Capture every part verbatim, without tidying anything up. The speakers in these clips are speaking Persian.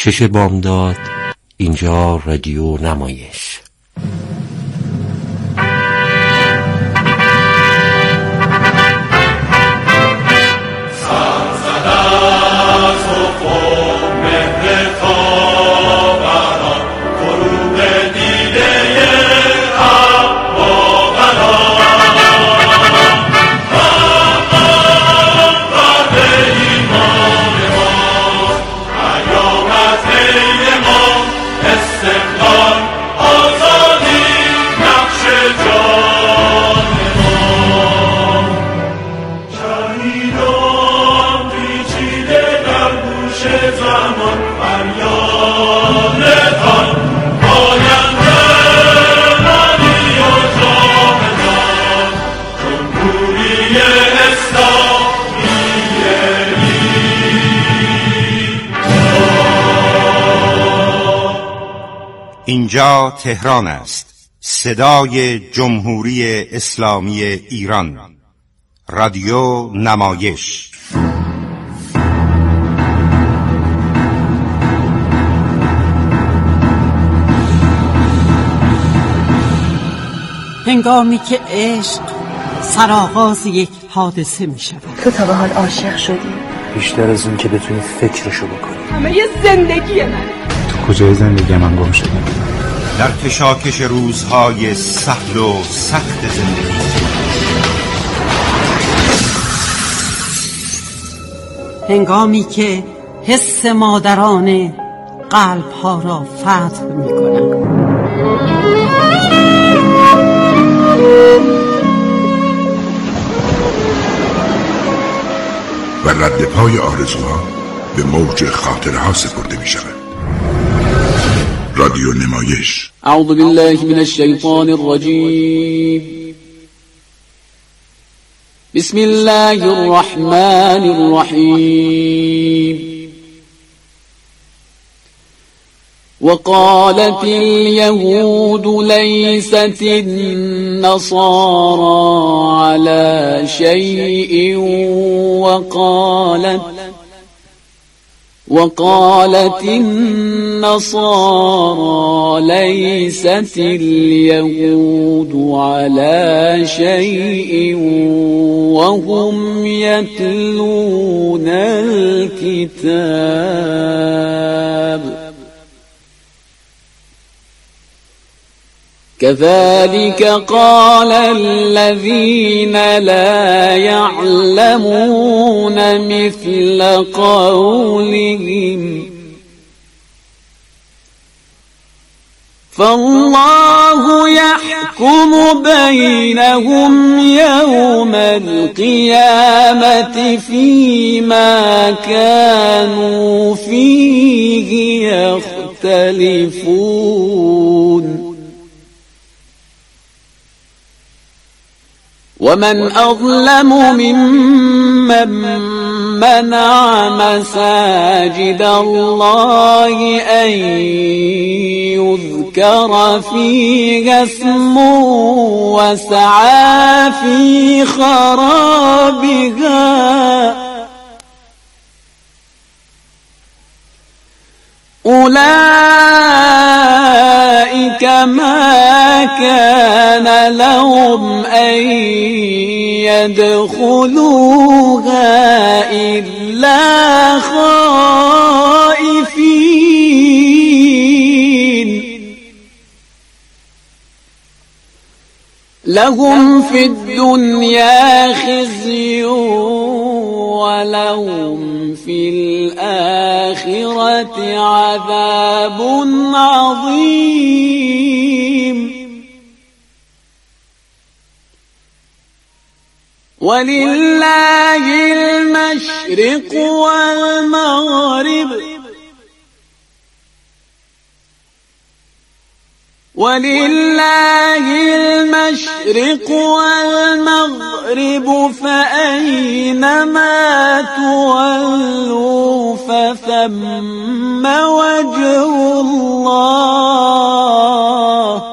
شش بامداد. اینجا رادیو نمایش. اینجا تهران است، صدای جمهوری اسلامی ایران. رادیو نمایش. هنگامی که عشق سرآغاز یک حادثه می شود. تو تا به حال عاشق شدی؟ بیشتر از اون که بتونی فکرشو بکنی. همه یه زندگی منه. تو کجای زندگی من گم شدی؟ در کشاکش روزهای سهل و سخت زندگی. هنگامی که حس مادرانه قلب‌ها را فتح می‌کنند. و رد پای آرزوها به موج خاطرها سپرده می شود. رادیو نمایش. اعوذ بالله من الشیطان الرجیم. بسم الله الرحمن الرحیم. وقالت اليهود ليست النصارى على شيء وقالت وقالت النصارى ليست اليهود على شيء وهم يتلون الكتاب كذلك قال الذين لا يعلمون مثل قولهم فالله يحكم بينهم يوم القيامة فيما كانوا فيه يختلفون ومن أظلم ممن منع مساجد الله أن يذكر فيها اسمه وسعى في خرابها أولئك ما كان لهم أن يدخلوها إلا خائفين لهم في الدنيا خزي ولهم في الآخرة عذاب عظيم ولله المشرق والمغرب ولله المشرق والمغرب فأينما تولوا فثم وجه الله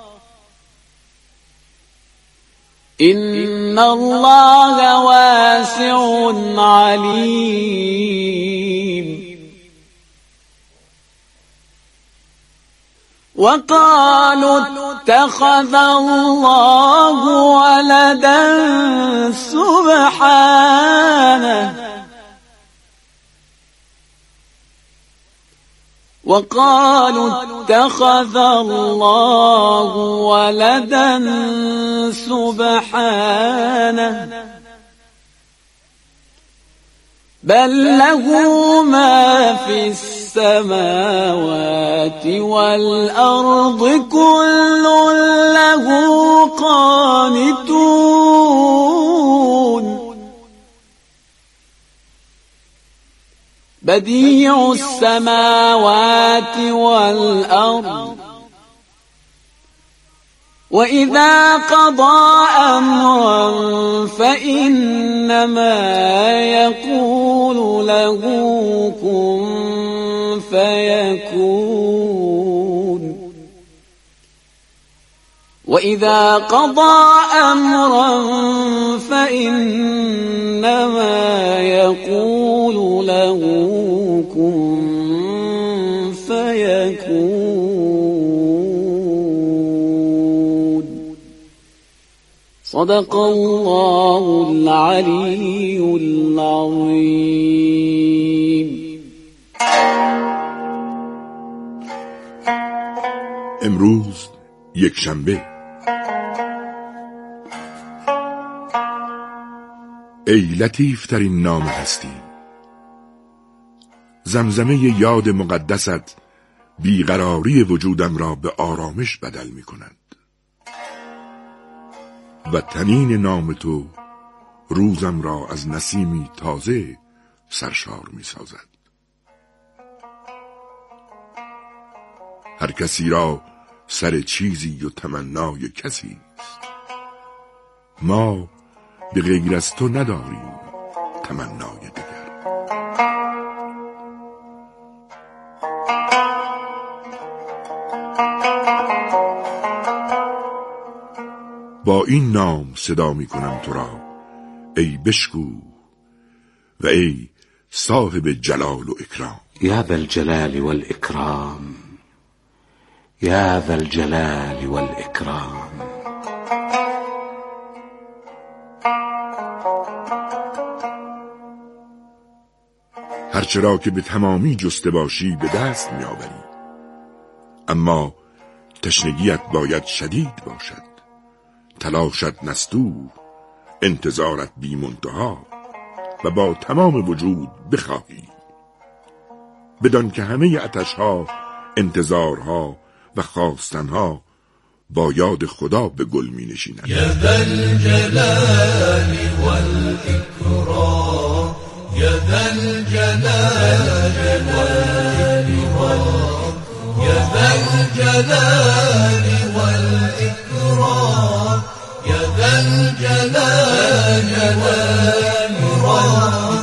إن الله واسع عليم وقالوا اتخذ الله ولدا سبحانه وقالوا اتخذ الله ولدا سبحانه بل له ما في السماوات والأرض كل له قانتون بديع السماوات والأرض وإذا قضى أمرا فإنما يقول له كن فيكون وإذا قضى أمرا فإنما يقول له كن فيكون صدق الله العلي العظيم. امروز یک شنبه. ای لطیف ترین نام هستی، زمزمه یاد مقدست بیقراری وجودم را به آرامش بدل می کند و تنین نام تو روزم را از نسیمی تازه سرشار می سازد. هر کسی را سر چیزی و تمنای کسی است، ما به غیر از تو نداریم تمنای دیگر. با این نام صدا می کنم تو را ای بشکو و ای صاحب جلال و اکرام. یا ذا الجلال والاکرام، یا ذا الجلال والاکرام. هرچرا که به تمامی جسته باشی به دست می آوری، اما تشنگیت باید شدید باشد، تلاشت نستوه، انتظارت بی منتها و با تمام وجود بخواهی، بدان که همه عطشها، انتظارها و خواستنها با یاد خدا به گل می نشیند. یا ذا الجلال والاکرام، یا ذا الجلال والاکرام، یا ذا الجلال والاکرام، یا ذا الجلال والاکرام،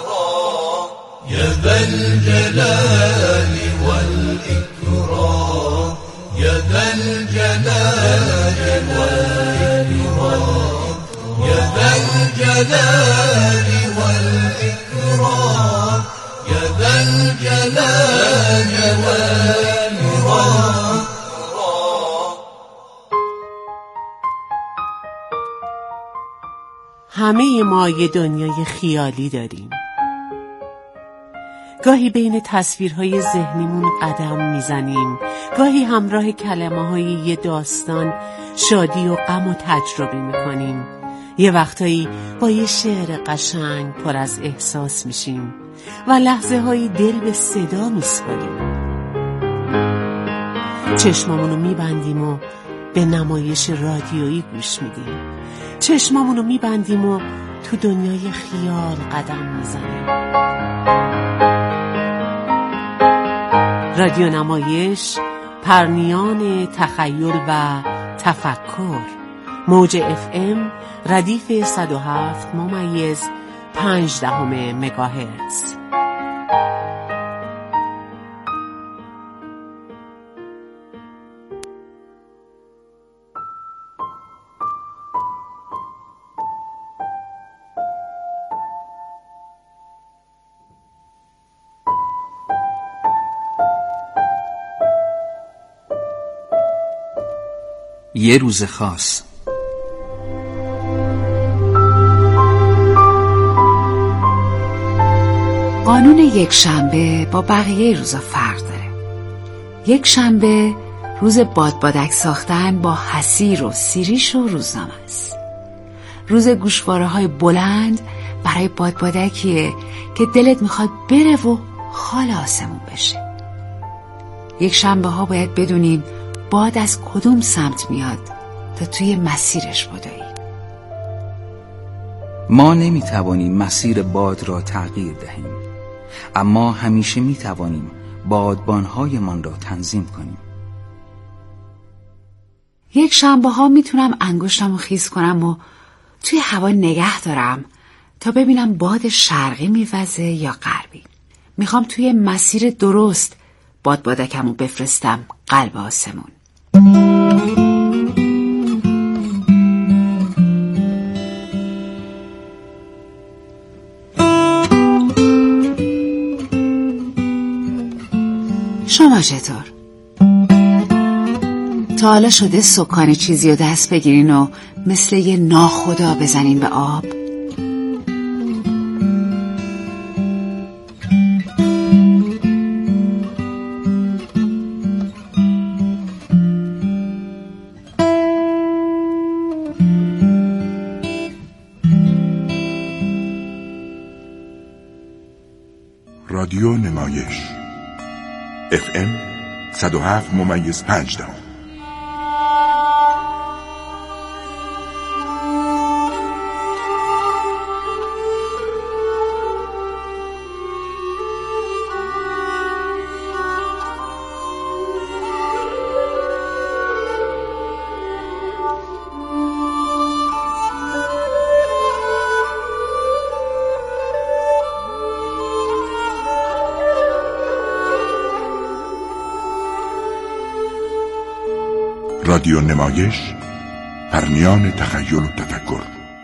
یا ذا الجلال والاکرام، یا ذا الجلال والاکرام، یا ذا الجلال والاکرام، یا ذا الجلال والاکرام. همه ما یه دنیای خیالی داریم. گاهی بین تصویرهای ذهنیمون قدم میزنیم، گاهی همراه کلمه‌های یه داستان شادی و غم و تجربه میکنیم، یه وقتایی با یه شعر قشنگ پر از احساس میشیم و لحظه هایی دل به صدا میسپاریم. چشمامونو میبندیم و به نمایش رادیویی گوش میدیم، چشمامونو میبندیم و تو دنیای خیال قدم میزنیم. رادیو نمایش، پرنیان تخیل و تفکر، موج اف ام ردیف صد و هفت ممیز پنج دهم مگاهرتز. یه روز خاص. قانون یک شنبه با بقیه روزا فرق داره. یک شنبه روز بادبادک ساختن با حسیر و سیریش و روزنامه است. روز گوشواره های بلند برای بادبادکیه که دلت میخواد بره و خال آسمون بشه. یک شنبه ها باید بدونیم باد از کدوم سمت میاد تا توی مسیرش بدویم. ما نمیتوانیم مسیر باد را تغییر دهیم، اما همیشه میتوانیم بادبانهایمان را تنظیم کنیم. یک شنبه ها میتونم انگشتم رو خیس کنم و توی هوا نگه دارم تا ببینم باد شرقی میوزه یا غربی. میخوام توی مسیر درست بادبادکم رو بفرستم قلب آسمون. شما چطور؟ تا حالا شده سکان چیزی رو دست بگیرین و مثل یه ناخدا بزنین به آب؟ رادیو نمایش اف ام صد و هفت ممیز پنج دهم. رادیو نمایش، پرمیان تخیل و تفکر.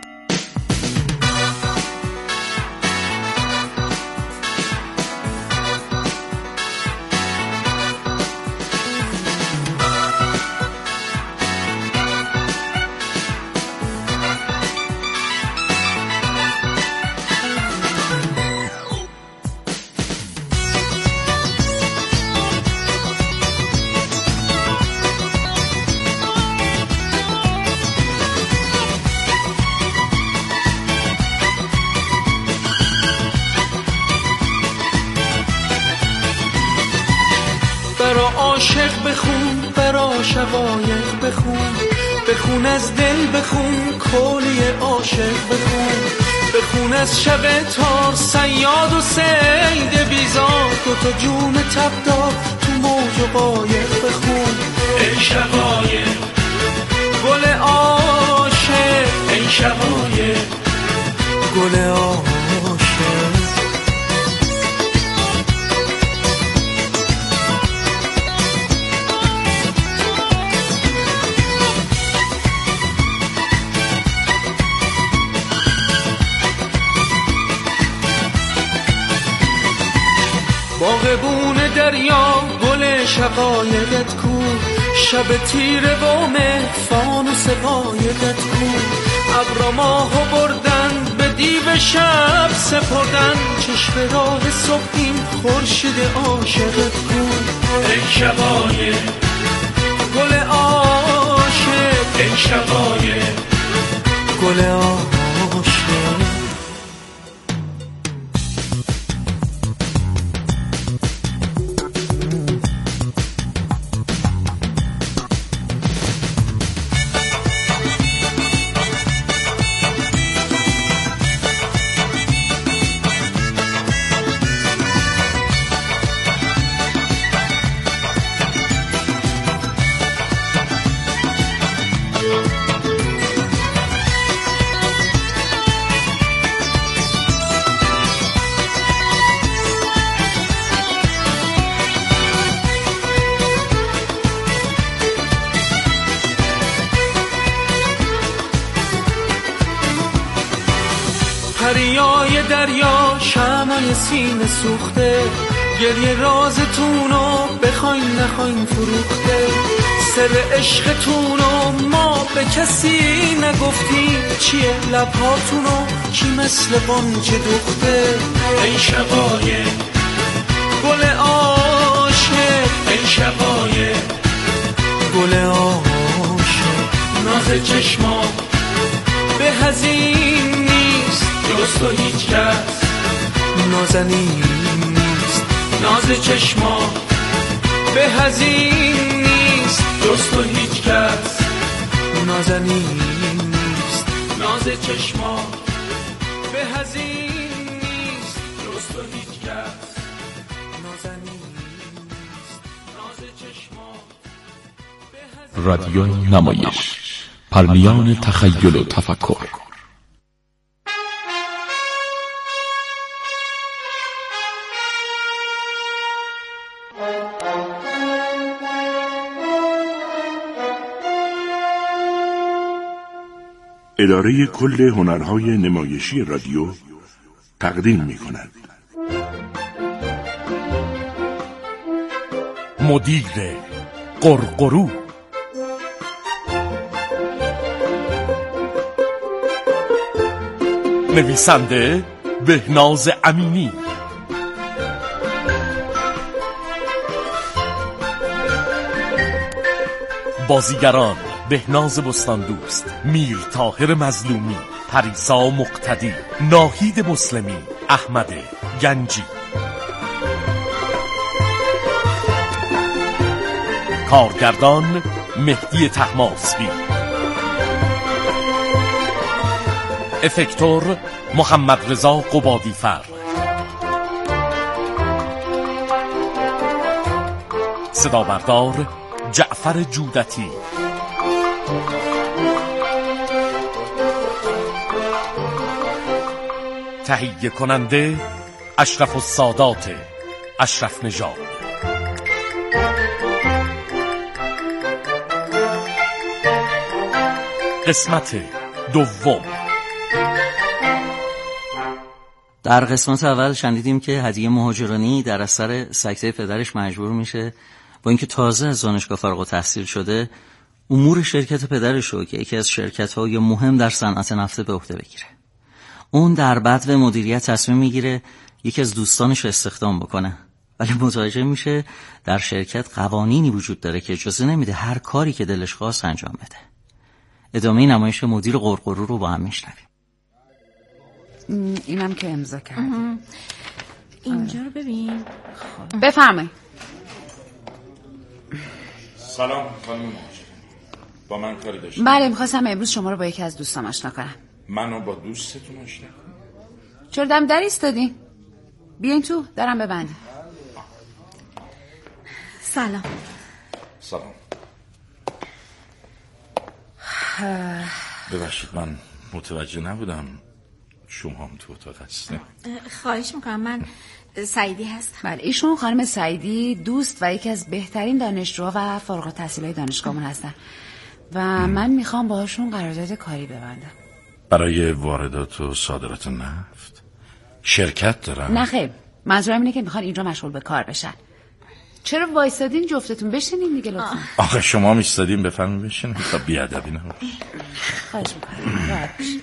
برا عاشق بخون، برا شقایق بخون، بخون از دل بخون، کلی عاشق بخون، بخون از شب تار صیاد و صید بیزار، دوتا جون تبدار تو موج و قایق بخون. ای شقایق گل عاشق، ای شقایق گل عاشق. باغبون دریا گل شقایقت کو، شب تیره و مهفان و سقایقت کو، ابر ماهو بردن به دیو شب سپردن، چشم راه صبح این خورشید عاشقت کو. ای شقایق گل عاشق، ای شقایق گل عاشق. پریای دریا شمعای سینه سوخته، گریه رازتونو بخواین نخواین فروخته، سر عشقتونو ما به کسی نگفتیم. چیه لبهاتونو کی مثل بانک دخته؟ ای شقایق گل عاشق، ای شقایق گل عاشق. ناز چشما به هزین نیست جز تو هیچ کس نازنین نیست. ناز چشما به هزین نیست جز تو هیچ کس نازنین نیست. ناز چشما به هزین نیست جز تو هیچ کس نازنین نیست. ناز چشما رادیو نمایش، پرمیان تخیل و تفکر. اداره کل هنرهای نمایشی رادیو تقدیم می کند. مدیر قرقرو، نویسنده بهناز امینی، بازیگران بهناز بستاندوست، میر طاهر مظلومی، پریسا مقتدی، ناهید مسلمی، احمد گنجی. کارگردان مهدی طهماسبی، افکتور محمد رضا قبادیفر، صدا بردار جعفر جودتی، تهیه کننده اشرف السادات اشرف نژاد. قسمت دوم. در قسمت اول شنیدیم که هدیه مهاجرانی در اثر سکته پدرش مجبور میشه با اینکه تازه از دانشگاه فارغ التحصیل شده امور شرکت پدرش رو که یکی از شرکت‌های مهم در صنعت نفت به عهده بگیره. اون در بدو مدیریت تصمیم میگیره یکی از دوستانش رو استخدام بکنه، ولی متوجه میشه در شرکت قوانینی وجود داره که اجازه نمیده هر کاری که دلش خواست انجام بده. ادامه نمایش مدیر قرقرو رو با هم میشنویم. اینم که امضا کردیم. اینجا رو ببین. بفرمایید. سلام خانم مهاجرانی، با من کاری داشتید؟ بله، میخواستم امروز شما رو با یکی از دوستام آشنا کنم. منو با دوستتون آشنا کنم؟ چرا دم در ایستادین؟ بیاین تو، درم ببندید. سلام. سلام. ببخشید من متوجه نبودم شما هم تو اتاق هستین. خواهش میکنم، من سعیدی هستم. بله، ایشون خانم سعیدی دوست و یکی از بهترین دانشجوها و فارغ التحصیلای دانشگاهمون هستن و ام. من میخوام باهاشون قرارداد کاری ببندم. برای واردات و صادرات نفت شرکت دارن؟ نه خیر، منظورم اینه که میخوان اینجا مشغول به کار بشن. چرا وایسادین جفتتون؟ بشینین دیگه لطفا. آخه شما میستادین بفرمایید بشینین تا بیادبی نباشه. خواهش میکنم. راحت بشین.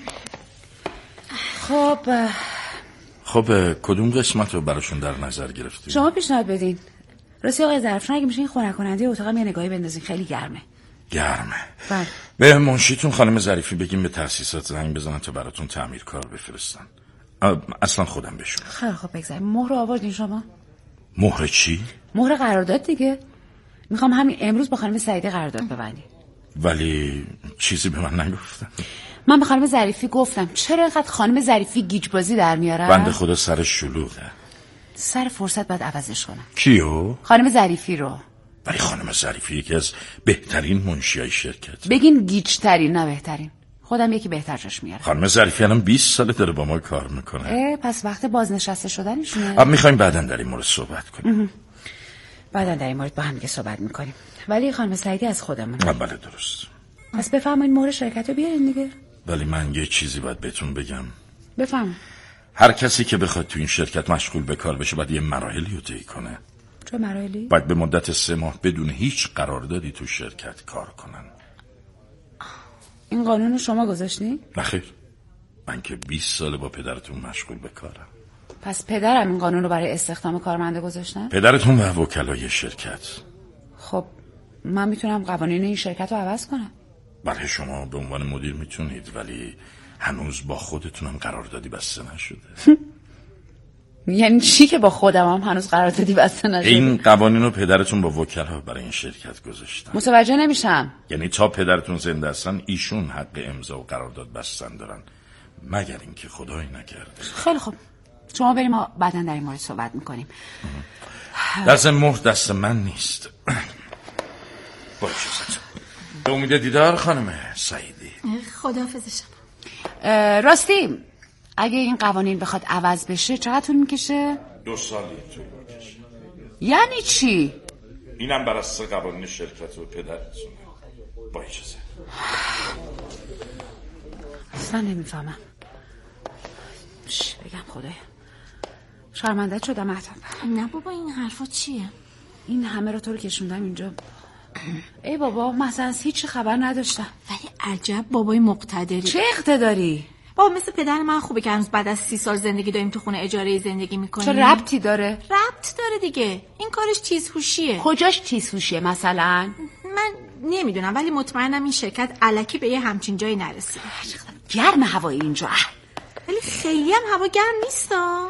خب خب کدوم قسمت رو براشون در نظر گرفتید؟ شما پیشنهاد بدین. راستی آقای ظرفشون اگه میشه این خنک کننده اتاقم یه نگاهی بندازین، خیلی گرمه. گرمه. بله. به منشیتون خانم ظریفی بگیم به تأسیسات زنگ بزنن تا براتون تعمیرکار بفرستن. اصلا خودم بشون. خیلی خب بگذاریم. مهر آوردین شما؟ مهر چی؟ مهر قرارداد دیگه. میخوام همین امروز با خانم سعیدی قرارداد ببندیم. ولی چیزی به من نگفتن. من به خانم ظریفی گفتم چرا اینقدر خانم ظریفی گیج بازی در میاره؟ بنده خدا سر شلوغه. سر فرصت باید عوضش کنم. کیو؟ خانم ظریفی رو. ولی خانم ظریفی یکی از بهترین منشیای شرکت. بگین گیج ترین نه بهترین. خودم یکی بهتر جاش میارم. خانم ظریفی الان بیست ساله داره با ما کار میکنه. اه پس وقت بازنشسته شدنشونه. اب میخوایم بعداً در این مورد صحبت کنیم. بعداً در این مورد با هم دیگه صحبت میکنیم. ولی خانم سعیدی از خودمون. بله درست. پس بفرمایید مهر شرکت رو بیارین دیگه. ولی من یه چیزی باید بهتون بگم. بفرمایید. هر کسی که بخواد تو این شرکت مشغول به کار بشه باید یه مراحلی رو طی کنه. چه مراحلی؟ باید به مدت سه ماه بدون هیچ قراردادی تو شرکت کار کنن. این قانون رو شما گذاشتی؟ نخیر، من که بیست ساله با پدرتون مشغول به کارم. پس پدرم این قانون رو برای استخدام کارمنده گذاشتن؟ پدرتون و وکلای شرکت. خب من میتونم قوانین این شرکت رو عوض کنم. برای شما به عنوان مدیر میتونید، ولی هنوز با خودتونم قراردادی بسته نشده. یعنی چی که با خودم هم هنوز قراردادی بسته نشده؟ این قوانین رو پدرتون با وکلا برای این شرکت گذاشتن. متوجه نمیشم. یعنی تا پدرتون زنده هستن ایشون حق امضا و قرارداد بستن دارن، مگر اینکه خدایی نکرده. خیلی خوب، شما بریم، ما بعداً در این مورد صحبت میکنیم. دست مهر دست من نیست. با اجازت. به امید دیدار خانم سعیدی. خداحافظ شما. راستی اگه این قوانین بخواد عوض بشه چقدر طول میکشه؟ دو سالی طول میکشه. یعنی چی؟ اینم بر اساس قوانین شرکت و پدرتونه. با اجازت. اصلا نمیفهمم. چی بگم خدایا، شرمنده شدم مهتاب. نه بابا این حرفا چیه؟ این همه رو تو رو کشوندم اینجا. ای بابا مثلا از هیچ خبر نداشتم. ولی عجب بابای مقتدری. چه اقتداری؟ بابا مثل پدر من خوبه که هنوز بعد از سی سال زندگی داریم تو خونه اجاره زندگی میکنیم. چه ربطی داره؟ ربط داره دیگه، این کارش تیزهوشیه. کجاش تیزهوشیه مثلا؟ من نمیدونم، ولی مطمئنم این شرکت الکی به یه همچین جایی نرسید. گرم هوای اینجا، ولی خیلی هم هوا گرم نیستا.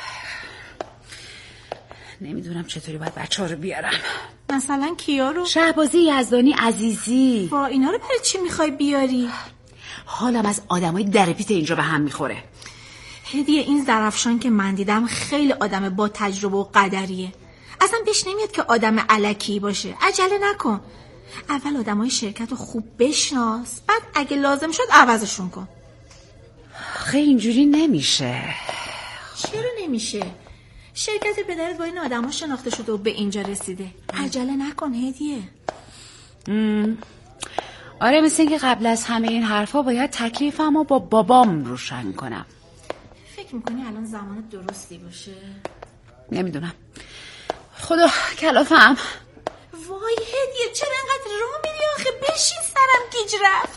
نمیدونم چطوری باید بچه ها رو بیارم. مثلا کیا رو؟ شهبازی یزدانی عزیزی. با اینا رو برای چی میخوای بیاری؟ حالم از آدمای درپیت اینجا به هم میخوره. هدیه این زرفشان که من دیدم خیلی آدم با تجربه و قدریه. اصلا بهش نمیاد که آدم الکی باشه. عجله نکن، اول آدمای شرکت رو خوب بشناس، بعد اگه لازم شد عوضشون کن. خیلی اینجوری نمیشه. چرا نمیشه؟ شرکت پدرت با این آدم ها شناخته شده و به اینجا رسیده. عجله نکن هدیه. ام. آره مثل این که قبل از همه این حرفا باید تکلیفم رو با بابام روشن کنم. فکر میکنی الان زمان درستی باشه؟ نمیدونم، خدا کلافم. وای هدیه چرا انقدر راه میری آخه؟ بشین سرم گیج رفت.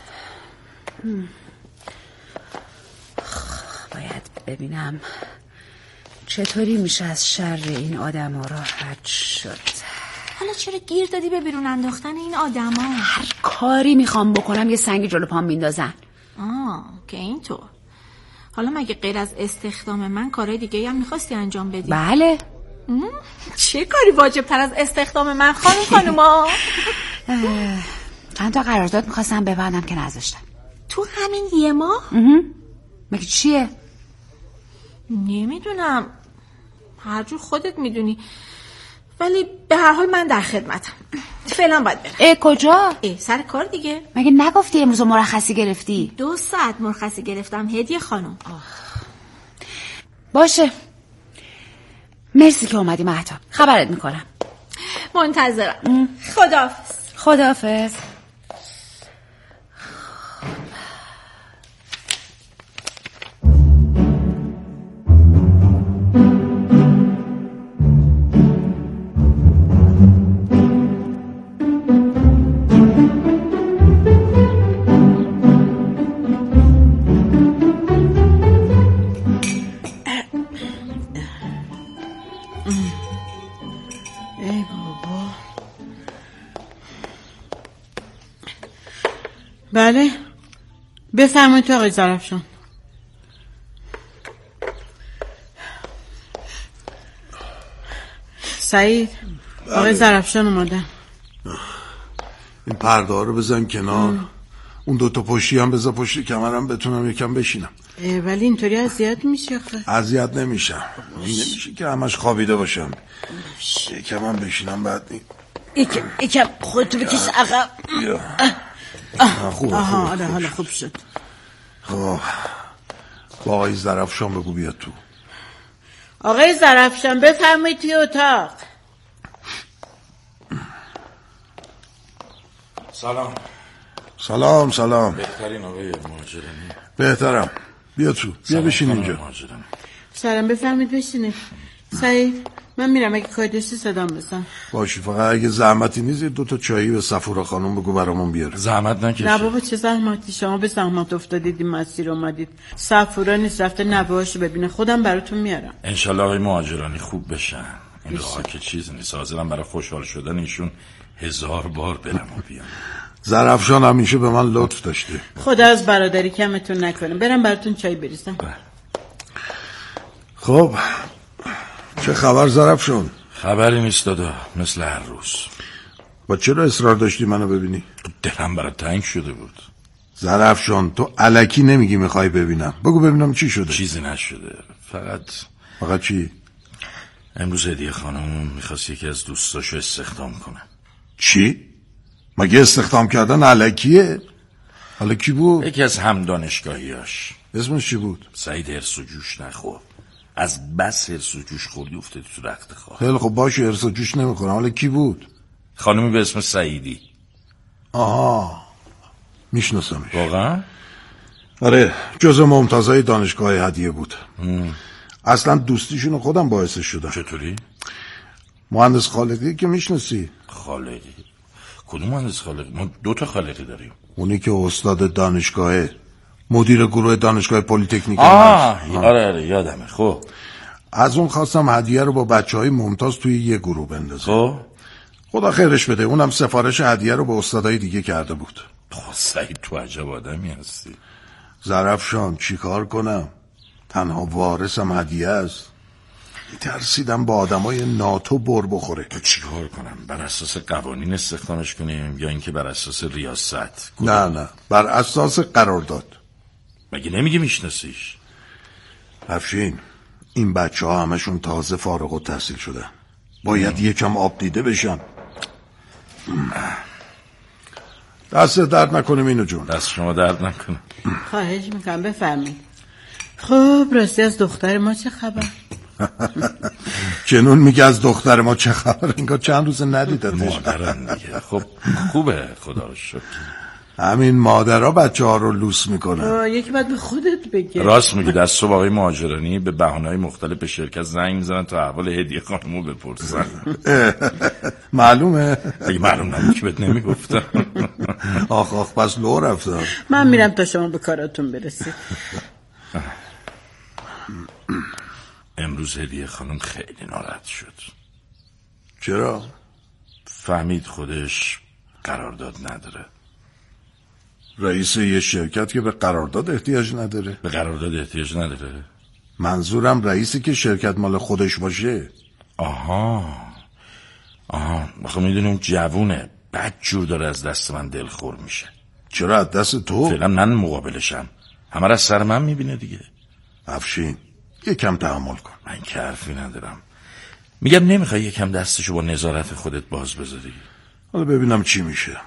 باید ببینم چطوری میشه از شر این آدم ها راحت شد. حالا چرا گیر دادی به بیرون انداختن این آدم ها؟ هر کاری میخوام بکنم یه سنگی جلو پام میندازن. آه که اینطور. حالا مگه غیر از استخدام من کارهای دیگه هم میخواستی انجام بدی؟ بله. چه کاری واجب تر از استخدام من خانم خانوما؟ چند تا قرارداد میخواستم ببندم که نذاشتم. تو همین یه ماه؟ مگه چیه؟ نمیدونم، هر جور خودت میدونی، ولی به هر حال من در خدمتم. فعلا باید برم. ای کجا؟ ای سر کار دیگه. مگه نگفتی امروز مرخصی گرفتی؟ دو ساعت مرخصی گرفتم هدیه خانم. باشه، مرسی که اومدی مهتاب، خبرت میکنم. منتظرم. خداحافظ. خداحافظ. بله بفرمایید تو آقای زرفشان. سعید آقای زرفشان اومدن. این پرده ها رو بزن کنار. ام. اون دوتا پشتی هم بذار پشت کمرم بتونم یکم بشینم. ولی اینطوری اذیت میشه آخه. اذیت نمیشم، نمیشه که همش خوابیده باشم. یکم هم بشینم بعد نی یکم یکم خودتو بکش عقب. خوبه آها خوبه حالا خوب شد. خب با آقای زرفشان بگو بیاد تو. آقای زرفشان بفرمایید توی اتاق. سلام. سلام سلام. بهترین آقای مهاجرانی. بهترم، بیا تو، بیا بشین اینجا. سلام بفرمایید بشینید. سعید من میرم، اگه کاری داشتی صدام بزن. باشی، فقط اگه زحمتی نیست دو تا چایی به صفورا خانم بگو برامون بیاره. زحمت نکشی. نه بابا چه زحمتی، شما به زحمت افتادید این مسیر اومدید. صفورا نیست، رفته نوه‌هاشو ببینه. خودم براتون میارم. انشالله آقای مهاجرانی خوب بشن. این راه که چیز نیست، حاضرم برای خوشحال شدن ایشون هزار بار برم و بیام. زرفشان همیشه به من لطف داشته. خدا از برادری کمتون نکنه. برم براتون چای بریزم. خب چه خبر زرفشان؟ خبری نیست دادا، مثل هر روز. با چرا اصرار داشتی منو ببینی؟ دلم برای تنگ شده بود. زرفشان تو الکی نمیگی میخوای ببینم. بگو ببینم چی شده. چیزی نشده، فقط فقط چی؟ امروز هدیه خانم میخواست یکی از دوستاشو استخدام کنه. چی؟ مگه استخدام کردن الکیه؟ حالا کی بود؟ یکی از هم دانشگاهیاش. اسمش چی بود؟ سعید هرس و جوش نخور. از بس هرس و جوش خوردی افتادی تو رخت خواه. خیلی خب باشه، هرس و جوش نمیخورم. حالا کی بود؟ خانمی به اسم سعیدی. آها میشناسمش. واقعا؟ آره، جزء ممتازهای دانشگاه هدیه بود. ام. اصلا دوستیشونو خودم باعثش شدم. چطوری؟ مهندس خالقی که میشناسی؟ خالقی؟ کدوم مهندس خالقی؟ ما دو تا خالقی داریم. اونی که استاد دانشگاهه، مدیر گروه دانشگاه پلی‌تکنیک. آه آره آره یادمه. خب از اون خواستم هدیه رو با بچهای ممتاز توی یه گروه بندازه. خب خدا خیرش بده، اونم سفارش هدیه رو به استادای دیگه کرده بود. خب سعید تو عجب آدمی هستی. زرفشان چی کار کنم؟ تنها وارثم هدیه است. ترسیدم با آدمای ناتو بر بخوره. تو چی کار کنم؟ بر اساس قوانین استخدامش کنیم یا اینکه بر اساس ریاست؟ نه نه، بر اساس قرارداد. مگه نمیگه میشناسیش؟ افشین، این بچه ها همشون تازه فارغ التحصیل شدن، باید یکم آب دیده بشن. دست درد نکنه مینو جون. دست شما درد نکنه. خواهش میکنم بفرمایید. خب راستی از دختر ما چه خبر؟ جنون میگه از دختر ما چه خبر، انگار چند روز ندیدتش. مادرم دیگه. خب خوبه خدا رو شکر. همین مادرها بچه ها رو لوس میکنن. یکی باید به خودت بگه. راست میگی، دست صبح آقای مهاجرانی به بهانه‌های مختلف به شرکت زنگ میزنن تا احوال هدیه خانمو بپرسن. معلومه؟ اگه معلوم نبود که بهت نمیگفتم. آخ آخ پس لو رفتم. من میرم تا شما به کاراتون برسید. امروز هدیه خانم خیلی ناراحت شد. چرا؟ فهمید خودش قرارداد نداره. رئیس یه شرکت که به قرارداد احتیاج نداره. به قرارداد احتیاج نداره؟ منظورم رئیسی که شرکت مال خودش باشه. آها آها آخه میدونی اون جوونه، بد جور داره از دست من دلخور میشه. چرا از دست تو؟ فعلا من مقابلشم، همه را از سر من میبینه دیگه. افشین یکم تحمل کن. من که حرفی ندارم، میگم نمیخوای یکم دستشو با نظارت خودت باز بذاری؟ حالا ببینم چی میشه.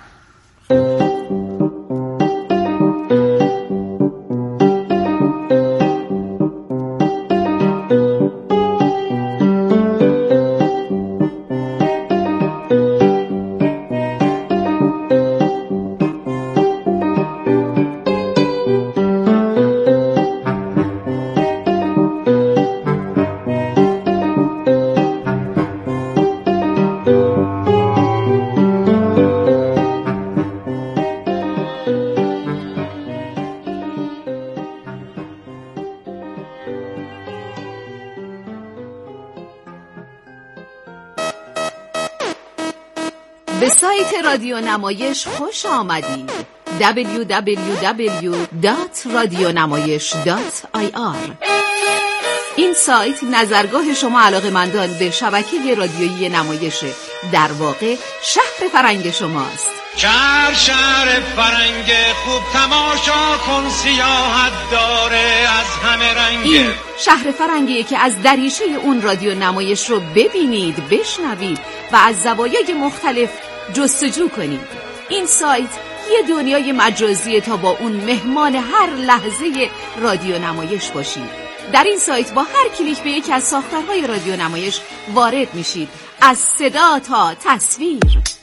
به سایت رادیو نمایش خوش آمدید. دبلیو دبلیو دبلیو دات رادیونمایش دات آی آر. این سایت نظرگاه شما علاقه‌مندان به شبکه رادیویی نمایش، در واقع شهر فرنگ شماست. شهر شهر فرنگ خوب، تماشا کن سیاحت داره از همه رنگ. این شهر فرنگیه که از دریچه اون رادیو نمایش رو ببینید، بشنوید و از زوایای مختلف جستجو کنید. این سایت یه دنیای مجازیه تا با اون مهمان هر لحظه رادیو نمایش باشید. در این سایت با هر کلیک به یکی از ساختارهای رادیو نمایش وارد میشید، از صدا تا تصویر.